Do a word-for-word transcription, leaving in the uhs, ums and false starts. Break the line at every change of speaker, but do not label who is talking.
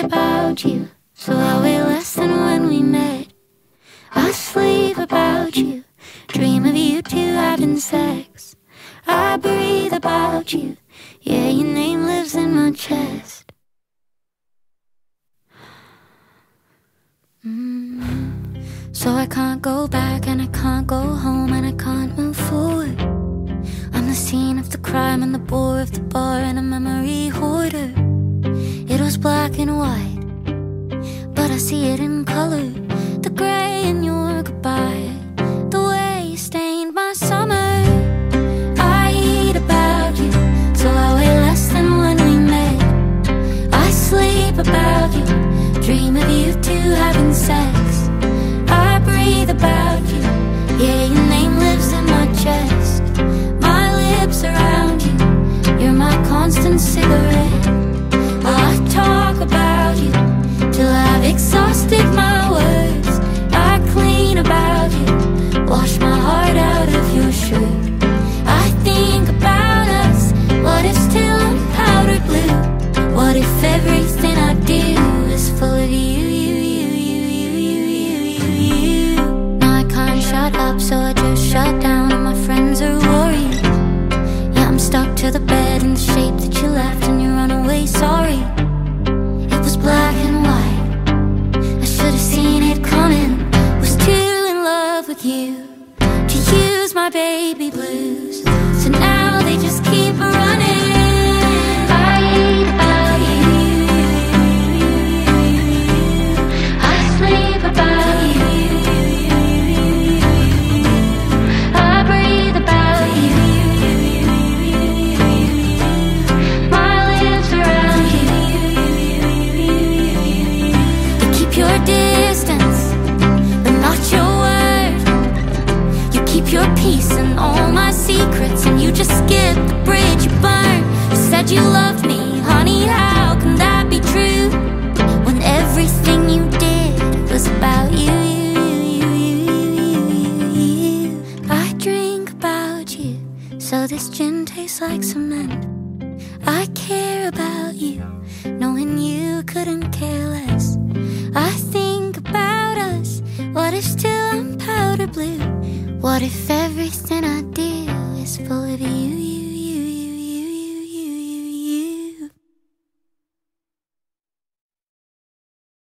about you, so I weigh less than when we met. I sleep about you, dream of you two having sex. I breathe about you, yeah, your name lives in my chest. Mm. So I can't go back and I can't go home and I can't move forward. I'm the scene of the crime and the bore of the bar and a memory hoarder. It was black and white, but I see it in color. The gray in your goodbye, the way you stained my summer. I eat about you, so I weigh less than when we met. I sleep about you, dream of you two having sex. I breathe about you, yeah, your name lives in my chest. My lips around you, you're my constant cigarette. I talk about you till I've exhausted my words. I clean about you, wash my heart out of your shirt. I think about us, what if still I'm powdered blue? What if everything I do is full of you, you, you, you, you, you, you, you, you? Now I can't shut up, so I just shut down and my friends are worried. Yeah, I'm stuck to the bed in the shape that you left and you run away, sorry. It was black and white, I should have seen it coming. Was too in love with you to use my baby blues, so now they just keep running. I eat about you, I sleep about you, I breathe about you, my lips around you. You keep your distance, but not your word. You keep your peace and all my secrets, and you just skip the bridge you burned. You said you loved me, honey, how can that be true? When everything you did was about you, you, you, you, you, you. I drink about you, so this gin tastes like cement. I care about you, knowing you couldn't care less. I think about us, what if still I'm powder blue? What if